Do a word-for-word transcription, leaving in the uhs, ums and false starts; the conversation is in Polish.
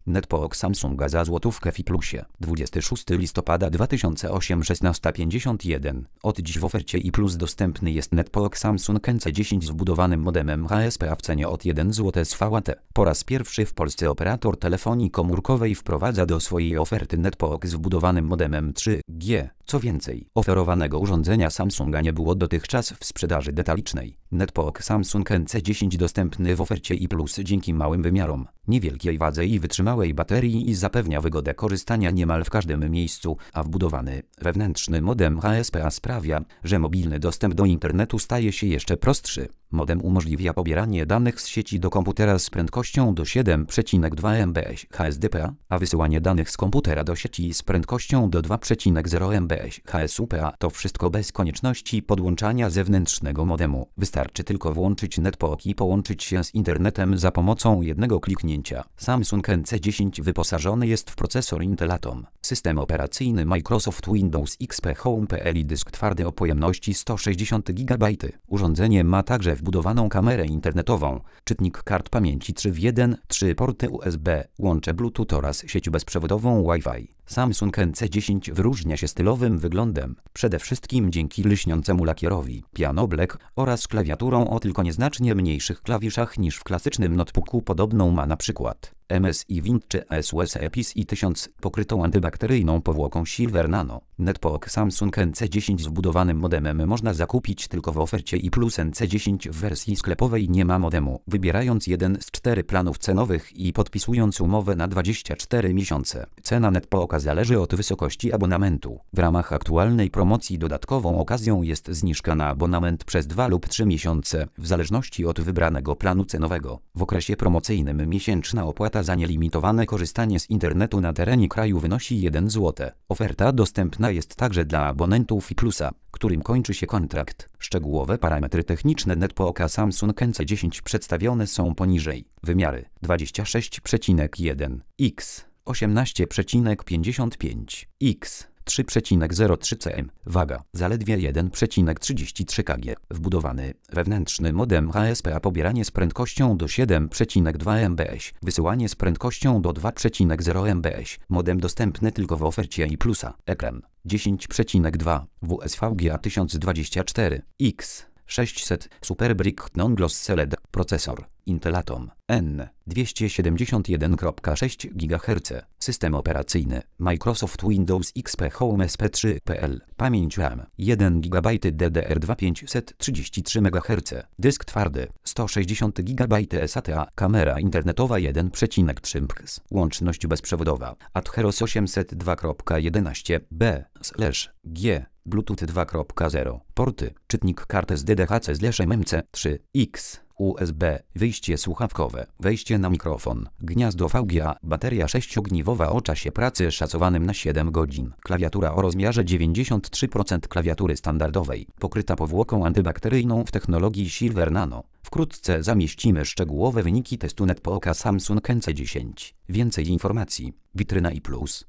Netbook Samsunga za złotówkę w iPlusie. dwudziestego szóstego listopada dwa tysiące ósmego szesnasta pięćdziesiąt jeden. Od dziś w ofercie iPlus dostępny jest Netbook Samsung N C dziesięć z wbudowanym modemem H S P A w cenie od jeden złoty z V A T. Po raz pierwszy w Polsce operator telefonii komórkowej wprowadza do swojej oferty Netbook z wbudowanym modemem trzy G. Co więcej, oferowanego urządzenia Samsunga nie było dotychczas w sprzedaży detalicznej. Netbook Samsung N C dziesięć dostępny w ofercie iPlus dzięki małym wymiarom, niewielkiej wadze i wytrzymałej baterii i zapewnia wygodę korzystania niemal w każdym miejscu, a wbudowany wewnętrzny modem H S P A sprawia, że mobilny dostęp do internetu staje się jeszcze prostszy. Modem umożliwia pobieranie danych z sieci do komputera z prędkością do siedem przecinek dwa megabitów H S D P A, a wysyłanie danych z komputera do sieci z prędkością do dwa przecinek zero megabitów H S U P A. To wszystko bez konieczności podłączania zewnętrznego modemu. Wystarczy tylko włączyć Netbook i połączyć się z internetem za pomocą jednego kliknięcia. Samsung N C dziesięć wyposażony jest w procesor Intel Atom, system operacyjny Microsoft Windows X P Home kropka p l i dysk twardy o pojemności sto sześćdziesiąt gigabajtów. Urządzenie ma także wbudowaną kamerę internetową, czytnik kart pamięci trzy w jeden, trzy porty U S B, łącze Bluetooth oraz sieć bezprzewodową Wi-Fi. Samsung N C dziesięć wyróżnia się stylowym wyglądem, przede wszystkim dzięki lśniącemu lakierowi, piano black oraz klawiaturą o tylko nieznacznie mniejszych klawiszach niż w klasycznym notebooku. Podobną ma na przykład M S I Wind czy S U S E P I S I tysiąc pokrytą antybakteryjną powłoką Silver Nano. Netbook Samsung N C dziesięć z wbudowanym modemem można zakupić tylko w ofercie iPlus. N C dziesięć w wersji sklepowej nie ma modemu. Wybierając jeden z czterech planów cenowych i podpisując umowę na dwadzieścia cztery miesiące. Cena Netbooka zależy od wysokości abonamentu. W ramach aktualnej promocji dodatkową okazją jest zniżka na abonament przez dwa lub trzy miesiące, w zależności od wybranego planu cenowego. W okresie promocyjnym miesięczna opłata za nielimitowane korzystanie z internetu na terenie kraju wynosi jeden złoty. Oferta dostępna jest także dla abonentów iPlusa, którym kończy się kontrakt. Szczegółowe parametry techniczne Netbooka Samsung N C dziesięć przedstawione są poniżej. Wymiary dwadzieścia sześć przecinek jeden x, osiemnaście przecinek pięćdziesiąt pięć x, trzy przecinek zero trzy cm. Waga zaledwie jeden przecinek trzydzieści trzy kilogramy. Wbudowany wewnętrzny modem H S P A. Pobieranie z prędkością do siedem przecinek dwa megabitów. Wysyłanie z prędkością do dwa przecinek zero megabitów. Modem dostępny tylko w ofercie iPlusa. Ekran dziesięć przecinek dwa W S V G A tysiąc dwadzieścia cztery X sześćset Super Brick Non-Gloss L E D. Procesor Intel Atom N dwieście siedemdziesiąt jeden przecinek sześć gigaherca. System operacyjny Microsoft Windows X P Home S P trzy kropka p l. Pamięć RAM jeden gigabajt D D R dwa pięćset trzydzieści trzy megaherce. Dysk twardy sto sześćdziesiąt gigabajtów S A T A. Kamera internetowa jeden przecinek trzy megapikseles. Łączność bezprzewodowa Atheros osiemset dwa przecinek jedenaście b slash g. Bluetooth dwa przecinek zero. Porty czytnik kart S D D H C M M C trzy X. U S B, wyjście słuchawkowe, wejście na mikrofon, gniazdo V G A, bateria sześciogniwowa o czasie pracy szacowanym na siedem godzin. Klawiatura o rozmiarze dziewięćdziesiąt trzy procent klawiatury standardowej, pokryta powłoką antybakteryjną w technologii Silver Nano. Wkrótce zamieścimy szczegółowe wyniki testu Netbooka Samsung N C dziesięć. Więcej informacji. Witryna iPlus.